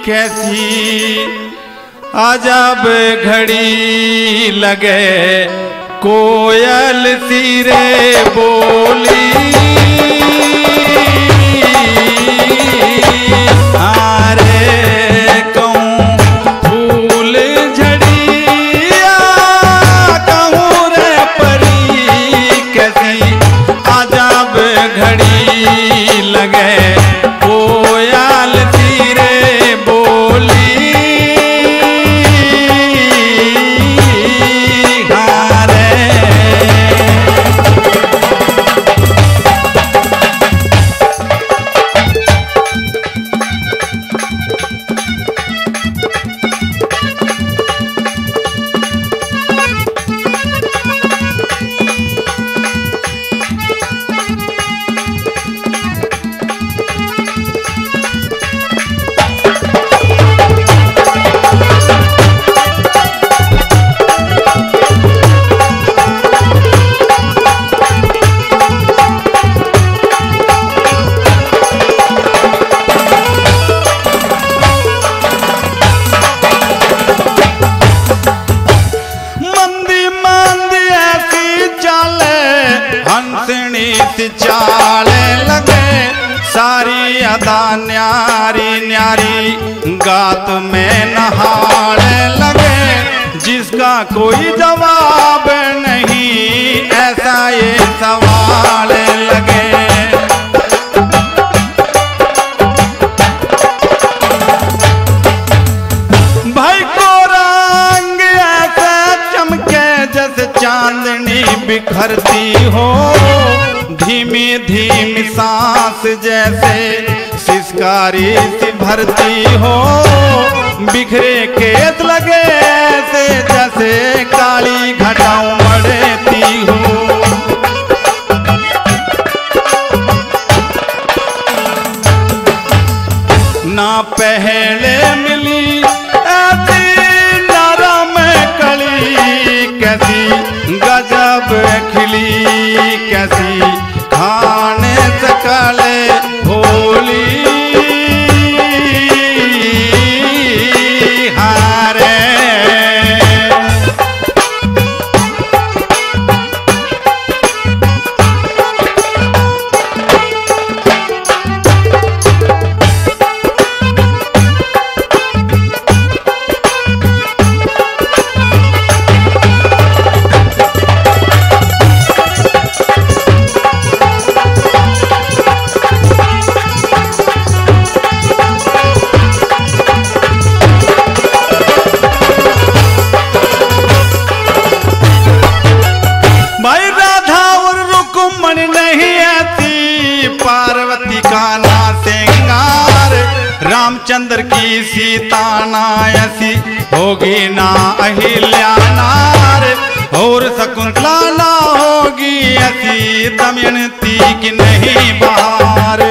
कैसी अजब घड़ी लगे कोयल सिरे बोली। चाले लगे सारी अदा न्यारी न्यारी गात में नहाने लगे। जिसका कोई जवाब नहीं ऐसा ये सवाल लगे। भाई को रंग ऐसा चमके जैसे चांदनी बिखरती हो। धीमी धीमी सांस जैसे सिसकारी सी भरती हो। बिखरे खेत लगे ऐसे जैसे काली घटाओं मढ़ती हो। ना पहले मिली ऐसी नरम कली कैसी गजब खिली कैसी खाने सकले होली। हारे रामचंद्र की सीता ना ऐसी होगी ना अहिल्या नार। और शकुंतला ना होगी ऐसी दमयंती की नहीं बहार।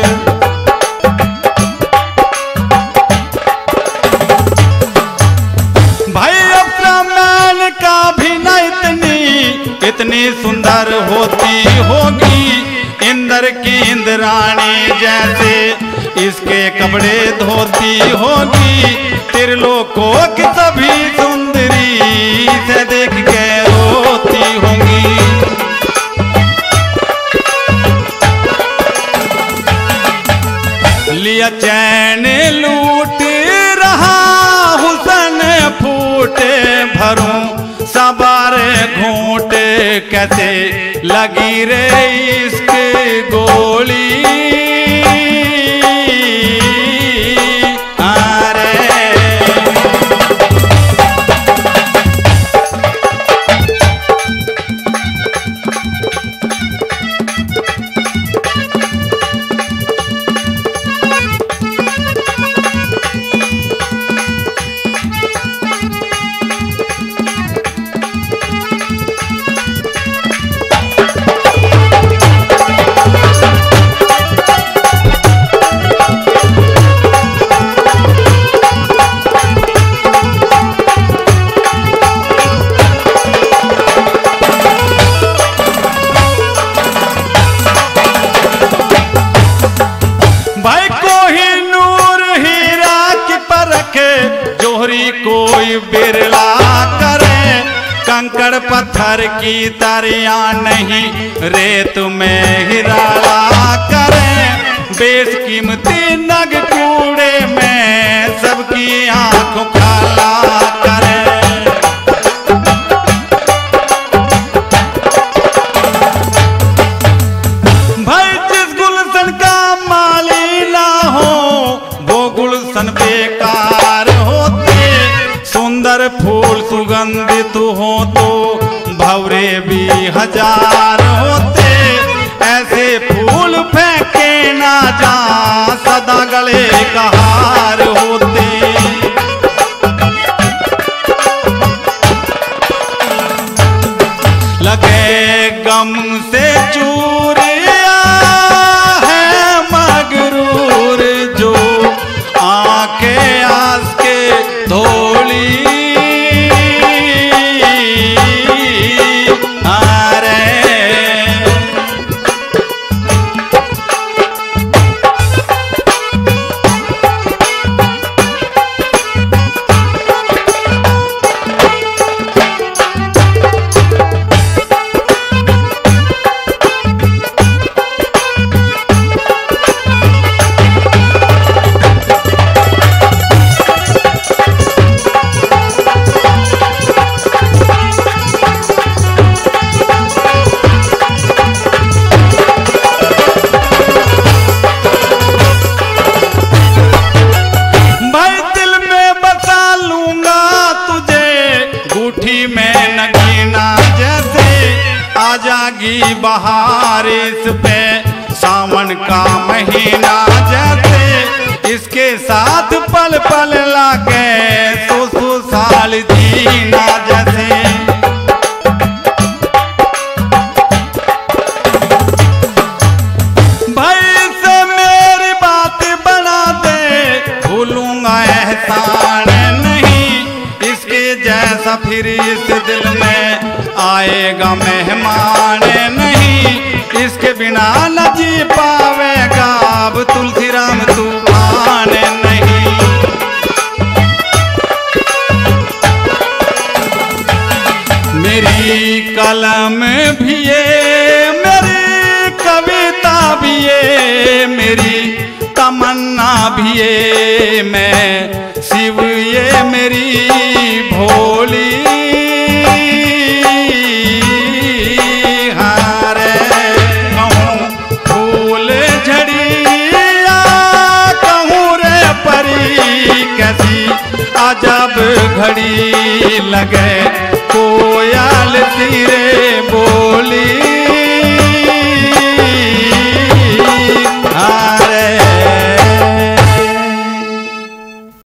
भाई अप्सरा मैन का भी न इतनी सुंदर होती होगी। इंद्र की इंद्राणी जैसे इसके कपड़े धोती होगी। त्रिलोकों की सभी सुंदरी से देख के रोती होंगी। लिया चैन लूट रहा हुसन फूटे भरूं सबारे घूंटे कैसे लगी रे इसकी गोली। पत्थर की तरिया नहीं रेत में हिराला करें, बेशकीमती नग कूड़े में सबकी आंखों काला करें। भाई जिस गुलशन का माली ना हो वो गुलशन बेकार होते, सुंदर फूल सुगंधित हो तो भंवरे भी हजार होते, ऐसे फूल फेंके ना जा सदा गले का हार होते। लगे गम से चूरिया है मगरूर जो आंखें आस के धोली, में नगीना जैसे आ जागी बहार इस पे सावन का महीना जैसे, इसके साथ पल पल लागे सौ साल जीना जैसे। भाई से मेरी बात बना दे भूलूंगा एहसान जैसा फिर इस दिल में आएगा मेहमान नहीं, इसके बिना न जी पावेगा अब तुलसीराम तूफान नहीं। मेरी कलम भी ये मेरी कविता भी ये मेरी तमन्ना भी ये मैं शिव ये मेरी भोली हारे कहूँ फूल झड़िया कहूँ रे परी कैसी अजब घड़ी लगे कोयल तेरे बोली।